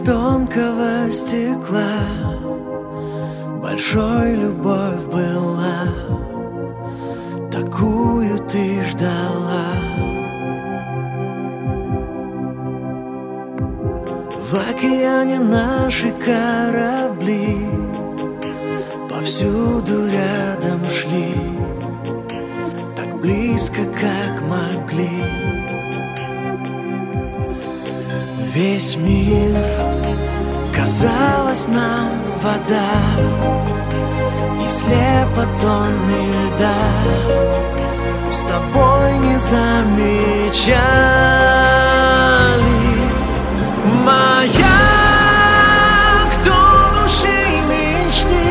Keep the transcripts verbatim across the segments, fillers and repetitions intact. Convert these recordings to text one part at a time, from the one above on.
тонкого стекла большой любовь была, такую ты ждала. В океане наши корабли повсюду рядом шли, так близко, как могли. Весь мир, казалось нам, вода, и слепо тонны льда с тобой не замечали. Маяк тонущей мечты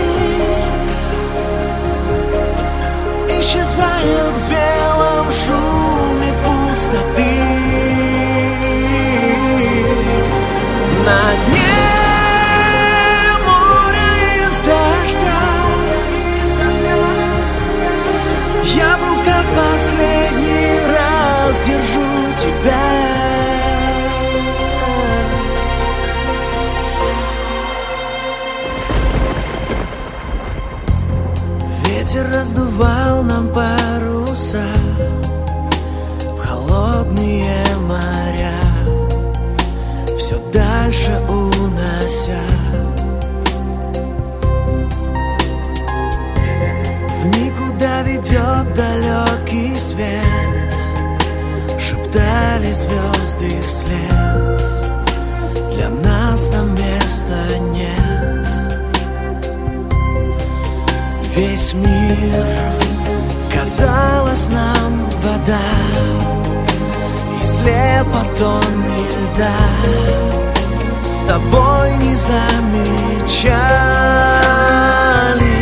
исчезает в белом шуме пустоты. На дне моря из дождя я в руках последний раз держу тебя. Ветер раздувал нам паруса в холодные моря, все дальше унося. В никуда ведет далекий свет, шептали звезды вслед, для нас там места нет. Весь мир, казалось нам, вода, и слепо тонны льда с тобой не замечали.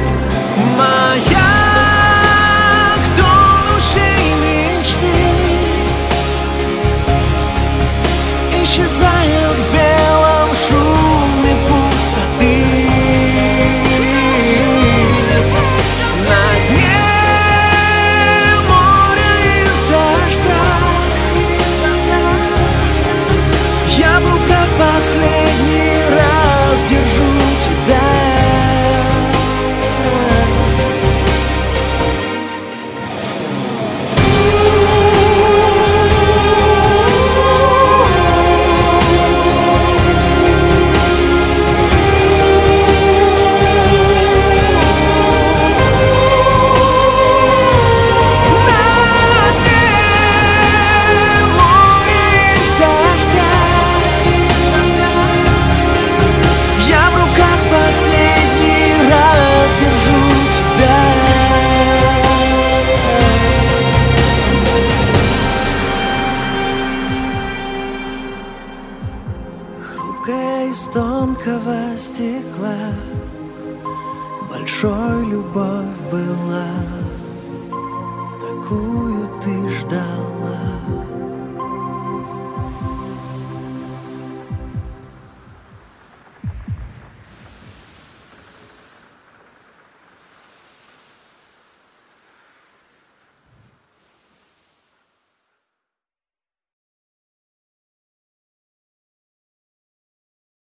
Маяк тонущей мечты исчезает в белом шуме пустоты. На дне моря из дождя я в руках последний раз держу тебя. Из тонкого стекла большой любовь была.